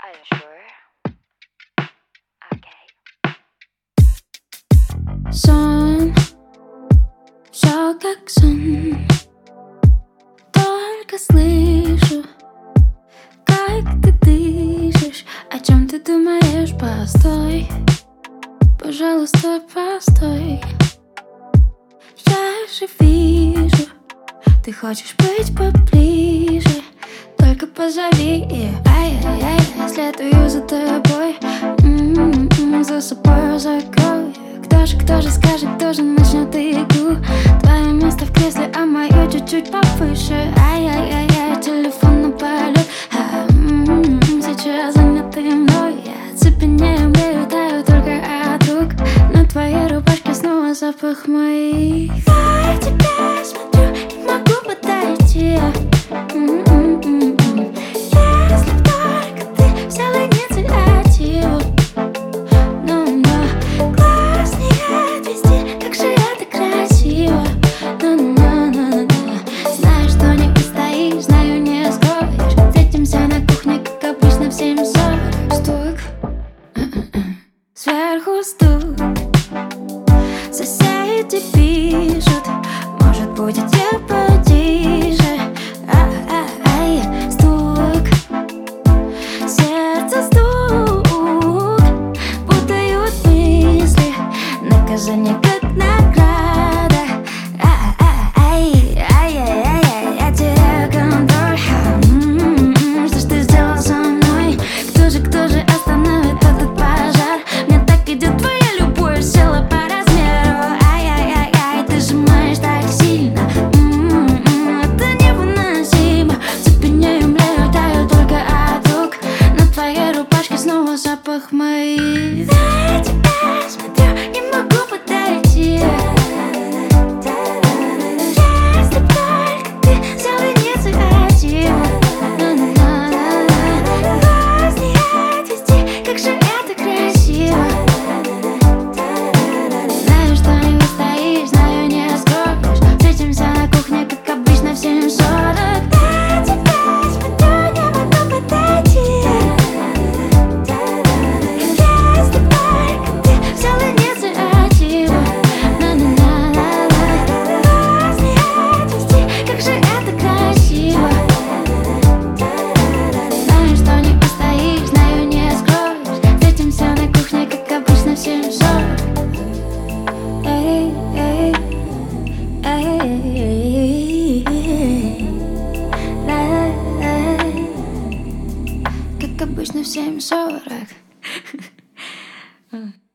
Are you sure? Okay. Сон, все как сон. Только слышу, как ты дышишь. О чем ты думаешь? Постой, пожалуйста, постой. Я же вижу, ты хочешь быть поближе. Только позови, и ай-яй-яй, следую за тобой, за собой закрой. Кто же скажет, кто же начнет игру? Твое место в кресле, а мое чуть-чуть повыше. Ай-яй-яй-яй, телефон на полет. Сейчас занятый мной, я цепенею, летаю только от рук. На твоей рубашке снова запах моих. Я тебя смотрю, не могу подойти. Если б только ты взял инициативу. Глаз не отвести, как же это красиво. Знаю, что не устоишь, знаю, не скроешь. Встретимся на кухне, как обычно, в 7:40. Стук, сверху стук. Соседи пишут, может, будете потише. Ай, стук, сердце стук. Путают мысли, наказание как награда. Ай-яй-яй, я теряю контроль. Что ж ты сделал со мной? Кто же остановит этот пожар? Мне так идет твоя любовь, села по размеру. Ай-яй-яй, ты сжимаешь так сильно. Это невыносимо. Цепенею, летаю только от рук. На твоей рубашке снова запах моих. Я тебя смотрю, не могу подойти. Если б только ты взял инициативу. Глаз не отвести, как же это красиво. Знаю, что не устоишь, знаю, не скроешь. Встретимся на кухне, как обычно, в 7:40. Я тебя смотрю, не могу подойти. Если б только ты взял инициативу. Глаз не отвести, как же это красиво. Знаю, что не устоишь, знаю, не скроешь. Встретимся на кухне, как обычно, в 7:40. Эй, эй, эй, эй, как обычно, в 7:40.